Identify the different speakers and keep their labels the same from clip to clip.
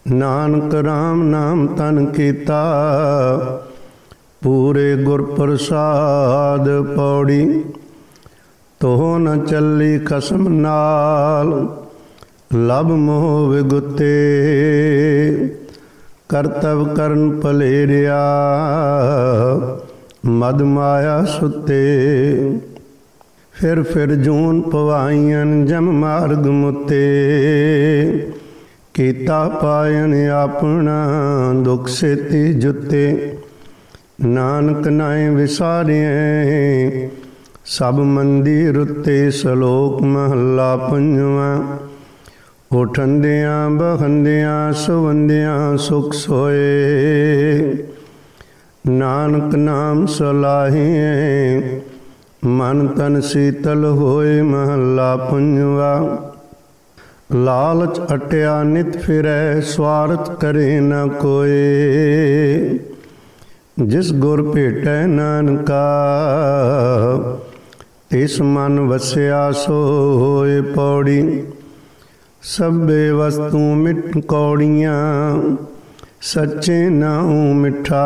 Speaker 1: ਨਾਨਕ ਰਾਮ ਨਾਮ ਤਨ ਕੀਤਾ, ਪੂਰੇ ਗੁਰ ਪ੍ਰਸਾਦ ਪੌੜੀ। ਤੋ ਨ ਚੱਲੀ ਖਸਮ ਨਾਲ, ਲਭ ਮੋਹ ਵਿਗੁਤੇ। ਕਰਤਵ ਕਰਨ ਭਲੇਰਿਆ, ਮਦ ਮਾਇਆ ਸੁਤੇ। ਫਿਰ ਜੂਨ ਪਵਾਈਆਂ, ਜਮ ਮਾਰਗ ਮੁਤੇ। ਕੀਤਾ ਪਾਇਨ ਆਪਣਾ, ਦੁਖ ਸੇਤੀ ਜੁਤੇ। ਨਾਨਕ ਨਾਏ ਵਿਸਾਰਿਐ, ਸਭ ਮੰਦੀ ਰੁੱਤੇ। ਸਲੋਕ ਮਹੱਲਾ ਪੰਜਵਾਂ। ਉਠੰਦਿਆਂ ਬਹੰਦਿਆਂ, ਸੁਵੰਦਿਆਂ ਸੁਖ ਸੋਏ। ਨਾਨਕ ਨਾਮ ਸਲਾਹੀਐ, ਮਨ ਤਨ ਸੀਤਲ ਹੋਏ। ਮਹੱਲਾ ਪੰਜਵਾ। ਲਾਲਚ ਅਟਿਆ ਨਿਤ ਫਿਰੈ, ਸਵਾਰਥ ਕਰੇ ਨ ਕੋਇ। ਜਿਸ ਗੁਰ ਭੇਟੈ ਨਾਨਕਾ, ਤਿਸ ਮਨ ਵਸਿਆ ਸੋਇ। ਪੌੜੀ। ਸਭੇ ਵਸਤੂ ਮਿਟ ਕੌੜੀਆਂ, ਸੱਚੇ ਨਾਉ ਮਿੱਠਾ।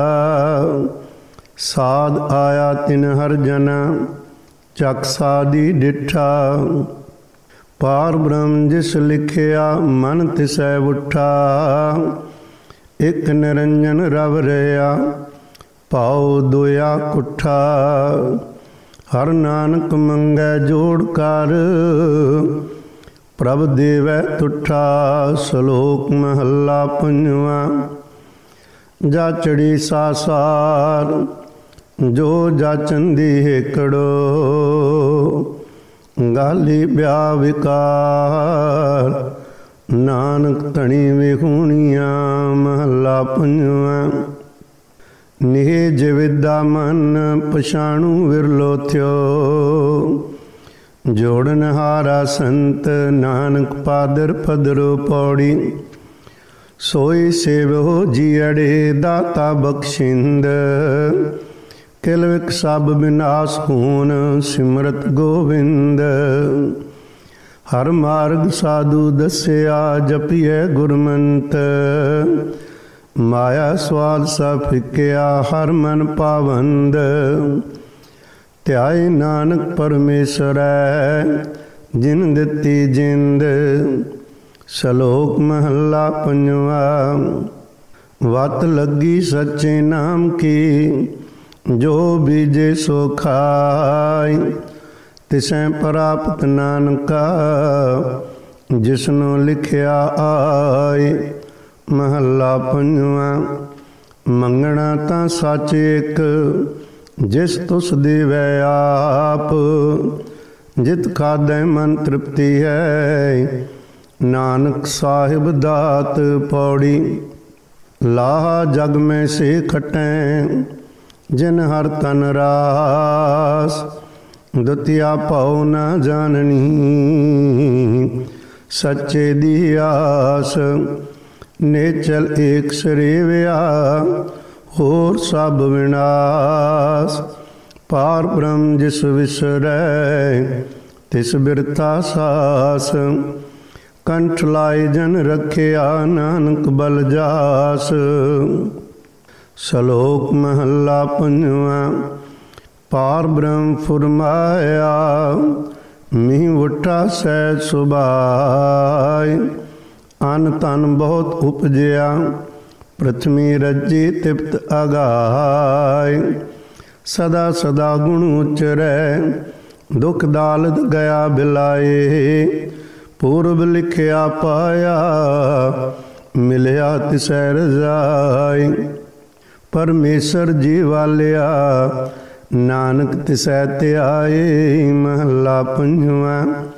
Speaker 1: ਸਾਧ ਆਇਆ ਤਿਨ ਹਰ ਜਨਾ, ਚੱਕ ਸਾਧੀ ਡਿਠਾ। ਪਾਰ ਬ੍ਰਹਮ ਜਿਸ ਲਿਖਿਆ, ਮਨ ਤਿਸੈ ਉੱਠਾ। ਇਕ ਨਿਰੰਜਨ ਰਵ ਰਿਆ, ਪਾਉ ਦੁਆ ਕੁੱਠਾ। ਹਰ ਨਾਨਕ ਮੰਗੈ ਜੋੜ ਕਰ, ਪ੍ਰਭ ਦੇਵੈ ਤੁਠਾ। ਸਲੋਕ ਮਹੱਲਾ ਪੰਜਵਾਂ। ਜਾਚੜੀ ਸਾਸਾਰ, ਜੋ ਜਾਚੰਦੀ ਹੇਕੜੋ। ਗਾਲੀ ਬਿਆ ਵਿਕਾਰ, ਨਾਨਕ ਧਣੀ ਵਿਹੂਣੀਆਂ। ਮਹੱਲਾ ਪੰਜਵਾਂ। ਨਿਜ ਵਿਦਾ ਮਨ, ਪਛਾਣੂ ਵਿਰਲੋ ਥਿਓ। ਜੋੜਨ ਹਾਰਾ ਸੰਤ, ਨਾਨਕ ਪਾਦਰ ਪਦਰੋ। ਪੌੜੀ। ਸੋਈ ਸੇਵੋ ਜੀਅੜੇ, ਦਾਤਾ ਬਖਸ਼ਿੰਦ। ਕਿਲ ਵਿਕ ਸਭ ਵਿਨਾਸ਼ ਹੋਨ, ਸਿਮਰਤ ਗੋਵਿੰਦ। ਹਰ ਮਾਰਗ ਸਾਧੂ ਦੱਸਿਆ, ਜਪੀਐ ਗੁਰਮੰਤ। ਮਾਇਆ ਸਵਾਦ ਸਭ ਫਿਕਿਆ, ਹਰ ਮਨ ਪਾਵੰਦ। ਧਿਆਏ ਨਾਨਕ ਪਰਮੇਸ਼ਰੈ, ਜਿਨ ਦਿੱਤੀ ਜਿੰਦ। ਸਲੋਕ ਮਹੱਲਾ ਪੰਜਵਾ। ਵਤ ਲੱਗੀ ਸੱਚੇ ਨਾਮ ਕੀ, ਜੋ ਬੀਜੇ ਸੋ ਖਾਇ। ਤਿਸੈ ਪ੍ਰਾਪਤ ਨਾਨਕਾ, ਜਿਸਨੂੰ ਲਿਖਿਆ ਆਇ। ਮਹੱਲਾ ਪੰਜਵਾਂ। ਮੰਗਣਾ ਤਾਂ ਸੱਚ ਇੱਕ, ਜਿਸ ਤੁਸ ਦੇਵੈ ਆਪ। ਜਿਤ ਖਾਧੈ ਮਨ ਤ੍ਰਿਪਤੀ ਹੈ, ਨਾਨਕ ਸਾਹਿਬ ਦਾਤ। ਪੌੜੀ। ਲਾਹਾ ਜਗ ਮੈਂ ਸੇ ਖਟੈ, ਜਿਨ ਹਰ ਤਨ ਰਾਸ। ਦੁਤੀਆ ਭਉ ਨ ਜਾਣਨੀ, ਸੱਚੇ ਦੀ ਆਸ। ਨੇਚਲ ਏਕ ਸਰੇਵਿਆ, ਹੋਰ ਸਭ ਵਿਨਾਸ਼। ਪਾਰ ਬ੍ਰਹਮ ਜਿਸ ਵਿਸਰੈ, ਤਿਸ ਬਿਰਥਾ ਸਾਸ। ਕੰਠ ਲਾਇ ਜਨ ਰੱਖਿਆ, ਨਾਨਕ ਬਲ ਜਾਸ। ਸਲੋਕ ਮਹੱਲਾ ਪੰਜਵਾਂ। ਪਾਰ ਬ੍ਰਹਮ ਫੁਰਮਾਇਆ, ਮੀਂਹ ਵੁੱਟਾ ਸਹਿਜ ਸੁਭਾਇ। ਅਨ ਤਨ ਬਹੁਤ ਉਪਜਿਆ, ਪ੍ਰਥਮੀ ਰੱਜੀ ਤਿਪਤ ਅਗਾਇ। ਸਦਾ ਸਦਾ ਗੁਣ ਉਚਰੈ, ਦੁਖ ਦਾਲਦ ਗਿਆ ਬਿਲਾਏ। ਪੂਰਬ ਲਿਖਿਆ ਪਾਇਆ, ਮਿਲਿਆ ਤਿਸੈ ਰਜਾਈ। ਪਰਮੇਸ਼ਰ ਜੀ ਵਾਲਿਆ, ਨਾਨਕ ਤਿਸੈ ਧਿਆਏ। ਮਹੱਲਾ ਪੰਜਵਾਂ।